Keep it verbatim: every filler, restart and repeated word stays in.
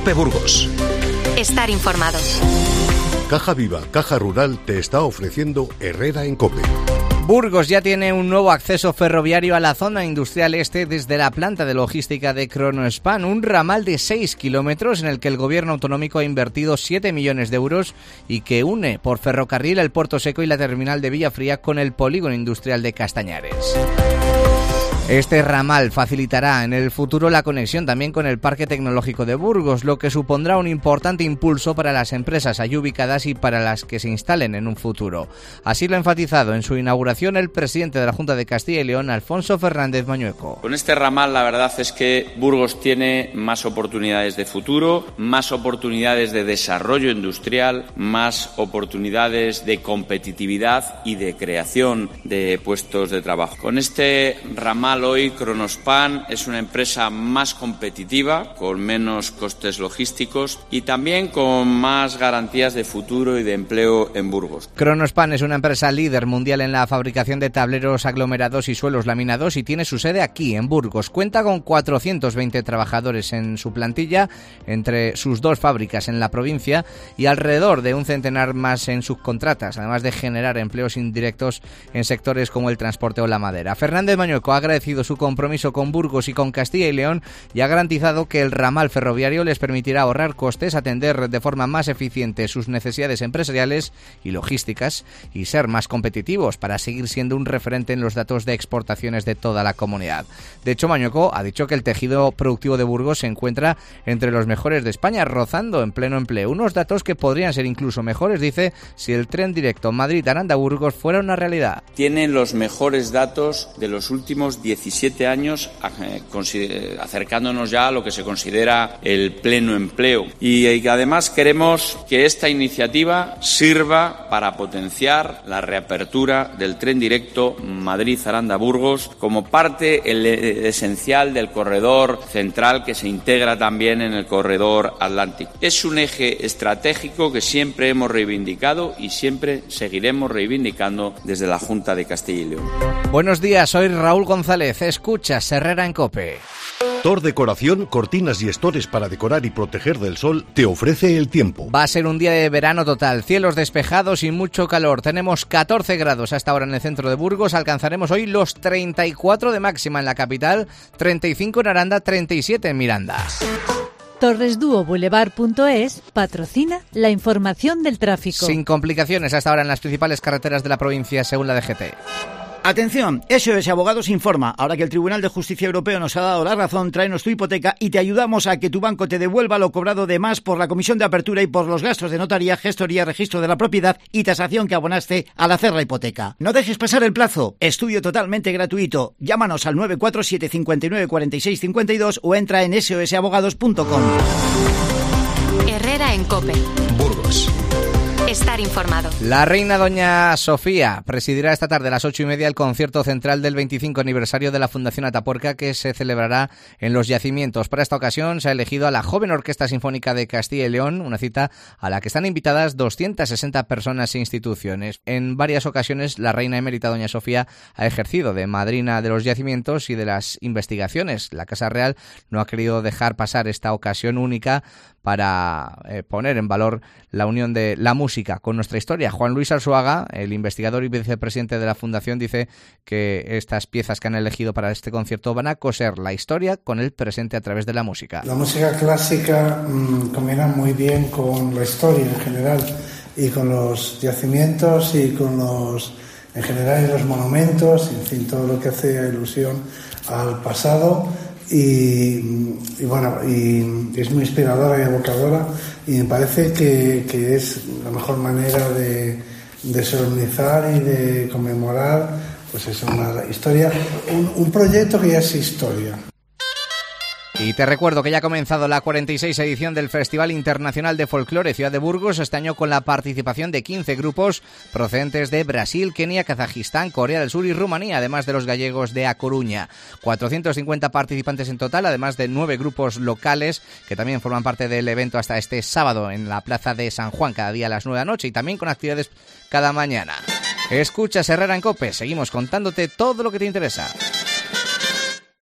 COPE Burgos. Estar informado. Caja Viva, Caja Rural te está ofreciendo Herrera en COPE. Burgos ya tiene un nuevo acceso ferroviario a la zona industrial este desde la planta de logística de Kronospan, un ramal de seis kilómetros en el que el gobierno autonómico ha invertido siete millones de euros y que une por ferrocarril el Puerto Seco y la terminal de Villafría con el polígono industrial de Castañares. Este ramal facilitará en el futuro la conexión también con el Parque Tecnológico de Burgos, lo que supondrá un importante impulso para las empresas allí ubicadas y para las que se instalen en un futuro. Así lo ha enfatizado en su inauguración el presidente de la Junta de Castilla y León, Alfonso Fernández Mañueco. Con este ramal la verdad es que Burgos tiene más oportunidades de futuro, más oportunidades de desarrollo industrial, más oportunidades de competitividad y de creación de puestos de trabajo. Con este ramal hoy Kronospan es una empresa más competitiva, con menos costes logísticos y también con más garantías de futuro y de empleo en Burgos. Kronospan es una empresa líder mundial en la fabricación de tableros aglomerados y suelos laminados y tiene su sede aquí, en Burgos. Cuenta con cuatrocientos veinte trabajadores en su plantilla, entre sus dos fábricas en la provincia y alrededor de un centenar más en subcontratas, además de generar empleos indirectos en sectores como el transporte o la madera. Fernández Mañueco ha agradecido su compromiso con Burgos y con Castilla y León y ha garantizado que el ramal ferroviario les permitirá ahorrar costes, atender de forma más eficiente sus necesidades empresariales y logísticas y ser más competitivos para seguir siendo un referente en los datos de exportaciones de toda la comunidad. De hecho, Mañueco ha dicho que el tejido productivo de Burgos se encuentra entre los mejores de España, rozando en pleno empleo. Unos datos que podrían ser incluso mejores, dice, si el tren directo Madrid-Aranda-Burgos fuera una realidad. Tienen los mejores datos de los últimos diecisiete años, acercándonos ya a lo que se considera el pleno empleo. Y además queremos que esta iniciativa sirva para potenciar la reapertura del tren directo Madrid-Aranda-Burgos como parte esencial del corredor central que se integra también en el corredor atlántico. Es un eje estratégico que siempre hemos reivindicado y siempre seguiremos reivindicando desde la Junta de Castilla y León. Buenos días, soy Raúl González. Escuchas Herrera en COPE. Tor Decoración, cortinas y estores para decorar y proteger del sol, te ofrece el tiempo. Va a ser un día de verano total, cielos despejados y mucho calor. Tenemos catorce grados hasta ahora en el centro de Burgos. Alcanzaremos hoy los treinta y cuatro de máxima en la capital, treinta y cinco en Aranda, treinta y siete en Miranda. Torresduo Boulevard punto es patrocina la información del tráfico. Sin complicaciones hasta ahora en las principales carreteras de la provincia, según la D G T. Atención, S O S Abogados informa. Ahora que el Tribunal de Justicia Europeo nos ha dado la razón, tráenos tu hipoteca y te ayudamos a que tu banco te devuelva lo cobrado de más por la comisión de apertura y por los gastos de notaría, gestoría, registro de la propiedad y tasación que abonaste al hacer la hipoteca. No dejes pasar el plazo. Estudio totalmente gratuito. Llámanos al nueve cuatro siete cinco nueve cuatro seis cinco dos o entra en s o s abogados punto com. Herrera en COPE. Burgos. Estar informado. La reina doña Sofía presidirá esta tarde a las ocho y media el concierto central del veinticinco aniversario de la Fundación Atapuerca, que se celebrará en Los Yacimientos. Para esta ocasión se ha elegido a la Joven Orquesta Sinfónica de Castilla y León, una cita a la que están invitadas doscientas sesenta personas e instituciones. En varias ocasiones la reina emérita doña Sofía ha ejercido de madrina de los yacimientos y de las investigaciones. La Casa Real no ha querido dejar pasar esta ocasión única para eh, poner en valor la unión de la música con nuestra historia. Juan Luis Arzuaga, el investigador y vicepresidente de la Fundación, dice que estas piezas que han elegido para este concierto van a coser la historia con el presente a través de la música. La música clásica mmm, combina muy bien con la historia en general y con los yacimientos y con los, en general, los monumentos, en fin, todo lo que hace alusión al pasado. Y, y bueno, y es muy inspiradora y evocadora y me parece que, que es la mejor manera de, de solemnizar y de conmemorar pues es una historia, un, un proyecto que ya es historia. Y te recuerdo que ya ha comenzado la cuarenta y seis edición del Festival Internacional de Folclore Ciudad de Burgos, este año con la participación de quince grupos procedentes de Brasil, Kenia, Kazajistán, Corea del Sur y Rumanía, además de los gallegos de A Coruña. cuatrocientos cincuenta participantes en total, además de nueve grupos locales que también forman parte del evento hasta este sábado en la Plaza de San Juan, cada día a las nueve de la noche y también con actividades cada mañana. Escuchas Herrera en COPE, seguimos contándote todo lo que te interesa.